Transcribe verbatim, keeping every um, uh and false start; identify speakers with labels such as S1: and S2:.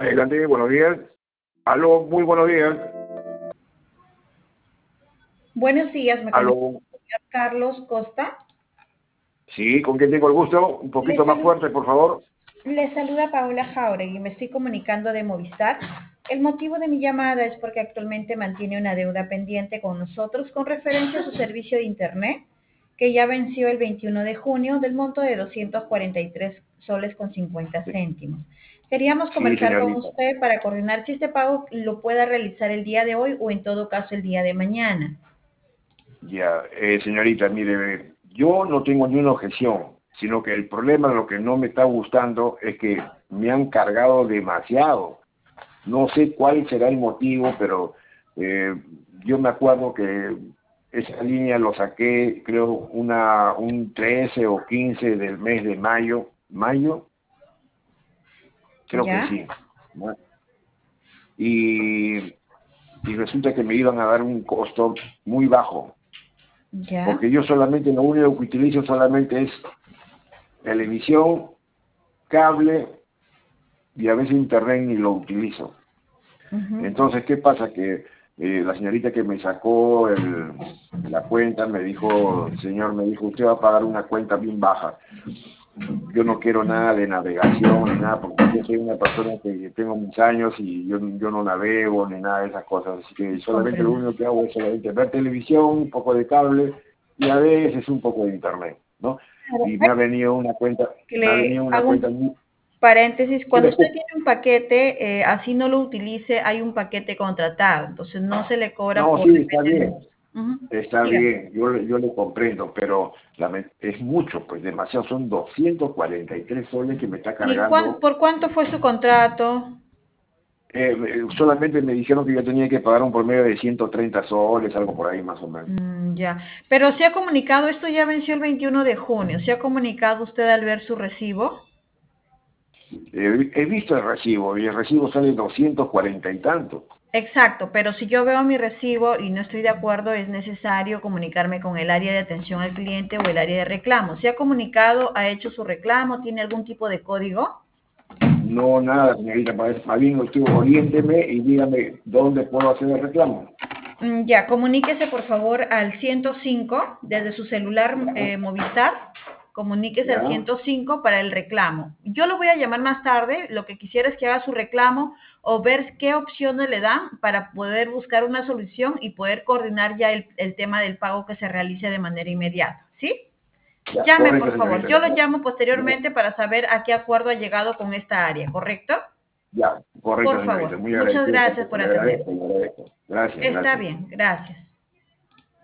S1: Adelante, buenos días. Aló, muy buenos días.
S2: Buenos días, me comunico
S1: Aló.
S2: con el señor Carlos Costa.
S1: Sí, ¿con quién tengo el gusto? Un
S2: Le,
S1: poquito más
S2: salu-
S1: fuerte, por favor.
S2: le saluda Paola Jauregui, me estoy comunicando de Movistar. El motivo de mi llamada es porque actualmente mantiene una deuda pendiente con nosotros con referencia a su servicio de Internet, que ya venció el veintiuno de junio del monto de doscientos cuarenta y tres soles con cincuenta céntimos. Queríamos
S1: Sí,
S2: conversar con
S1: señorita.
S2: usted para coordinar si este pago lo pueda realizar el día de hoy o en todo caso el día de mañana.
S1: Ya, eh, señorita, mire, yo no tengo ni una objeción, sino que el problema, lo que no me está gustando es que me han cargado demasiado. No sé cuál será el motivo, pero eh, yo me acuerdo que esa línea lo saqué, creo, una, un trece o quince del mes de mayo. ¿Mayo? Creo que
S2: ¿Ya?
S1: sí, ¿no? Y, y resulta que me iban a dar un costo muy bajo,
S2: ¿Ya?
S1: porque yo solamente lo único que utilizo solamente es televisión, cable y a veces internet ni lo utilizo.
S2: Ujú.
S1: Entonces, ¿qué pasa? Que eh, la señorita que me sacó el, la cuenta me dijo, señor, me dijo, usted va a pagar una cuenta bien baja. Yo no quiero nada de navegación ni nada, porque yo soy una persona que tengo mis años y yo, yo no navego ni nada de esas cosas. Así que solamente lo
S2: Comprendo.
S1: único que hago es solamente ver televisión, un poco de cable y a veces un poco de internet, ¿no?
S2: Claro,
S1: Y me
S2: hay
S1: ha venido una cuenta,
S2: que
S1: me ha
S2: le
S1: venido una
S2: hago
S1: cuenta
S2: un
S1: muy...
S2: paréntesis.
S1: Sí,
S2: Cuando
S1: le
S2: usted
S1: escucho.
S2: tiene un paquete, eh, así no lo utilice, hay un paquete contratado, entonces no se le cobra
S1: No,
S2: por
S1: sí, está
S2: depender
S1: bien.
S2: del uso. Ujú.
S1: Está
S2: Dígame.
S1: bien, yo, le- yo le comprendo, pero la es mucho, pues demasiado, son doscientos cuarenta y tres soles que me está
S2: ¿Y cuán-
S1: cargando.
S2: por cuánto fue su contrato?
S1: Eh, eh, solamente me dijeron que yo tenía que pagar un promedio de ciento treinta soles, algo por ahí más o menos.
S2: Mm, ya. Pero se ha comunicado, esto ya venció el veintiuno de junio, ¿se ha comunicado usted al ver su recibo?
S1: Eh, he visto el recibo y el recibo sale doscientos cuarenta y tanto.
S2: Exacto, pero si yo veo mi recibo y no estoy de acuerdo, es necesario comunicarme con el área de atención al cliente o el área de reclamo. ¿Se ha comunicado, ha hecho su reclamo, tiene algún tipo de código?
S1: No, nada, señorita, más más bien usted oriénteme y dígame dónde puedo hacer el reclamo.
S2: Mm, ya, comuníquese por favor al ciento cinco desde su celular
S1: Ya,
S2: eh, Movistar. Comuníquese al
S1: ya,
S2: ciento cinco para el reclamo. Yo lo voy a llamar más tarde. Lo que quisiera es que haga su reclamo o ver qué opciones le dan para poder buscar una solución y poder coordinar ya el, el tema del pago que se realice de manera inmediata. ¿Sí?
S1: ya,
S2: Llame,
S1: correcto,
S2: por favor.
S1: señorita.
S2: Yo lo llamo
S1: Ya,
S2: posteriormente para saber a qué acuerdo ha llegado con esta área, ¿correcto?
S1: ya, correcto,
S2: Por
S1: señorita.
S2: favor.
S1: Muy
S2: Muchas
S1: agradecido,
S2: gracias
S1: tampoco.
S2: por
S1: Le
S2: atender.
S1: agradezco, le agradezco. Gracias,
S2: Está
S1: gracias.
S2: bien, gracias.